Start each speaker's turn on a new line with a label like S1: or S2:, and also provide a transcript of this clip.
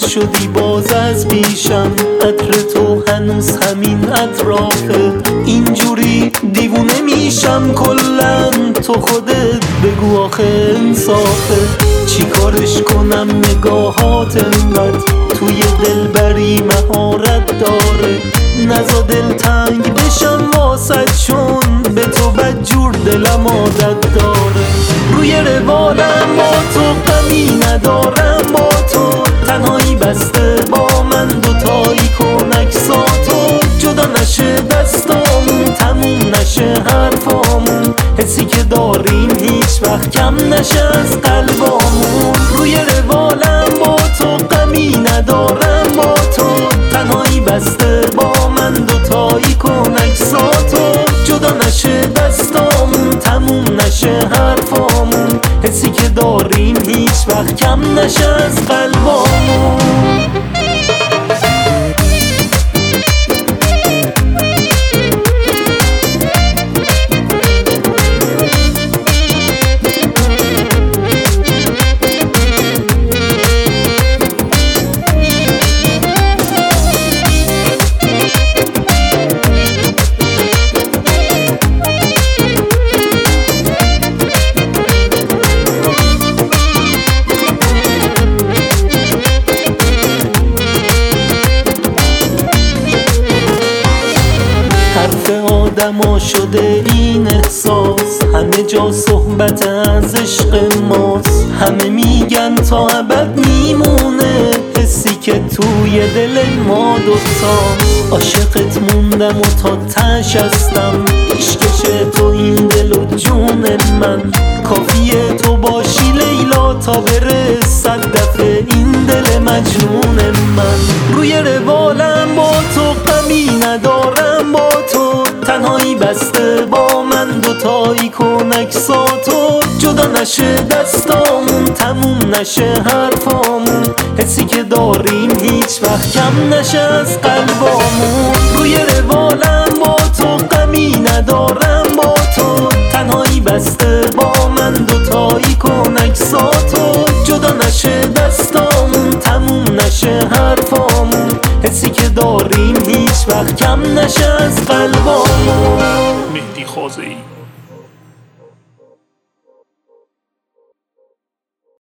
S1: نشدی باز از پیشم، عطر تو هنوز همین اطرافه، اینجوری دیوونه میشم کلن. تو خودت بگو آخه انصافه، چی کارش کنم نگاهات انقدر توی دلبری مهارت داره، نزا دل تنگ بشم واسد چون به تو بدجور دلم عادت داره. روی روالم با تو غمی ندارم، با تو تنهایی بسته با من، دوتایی کن عکساتو، جدا نشه دستامون، تموم نشه حرفامون، حسی که داریم هیچ وقت کم نشه از قلبامون. روی روالم با تو غمی ندارم، با تو تنهایی بسته با من، دوتایی کن عکساتو، جدا نشه دستامون، تموم نشه حرفامون، حسی که داریم هیچ وقت کم نشه از قلبامون. آدما شده این احساس، همه جا صحبت از عشق ماست، همه میگن تا ابد میمونه، حسی که توی دل ما دوتاست. عاشقت موندم و تا تش هستم، پیشکش تو این دل و جون من، کافیه تو باشی لیلا تا بره صد دفعه این دل مجنون من. روی روالم با تو غمی ندارم، با تو تنهایی بسته با من، دوتایی کن عکساتو، جدا نشه دستامون، تموم نشه حرفامون، حسی که داریم هیچ وقت کم نشه از قلبامون. روی روالم با تو غمی ندارم، با تو تنهایی بسته با من، دوتایی کن عکساتو، جدا نشه دستامون، تموم نشه حرفامون، حسی که داریم هیچ وقت کم نشه از قلبامون.
S2: مهدی خازه‌ای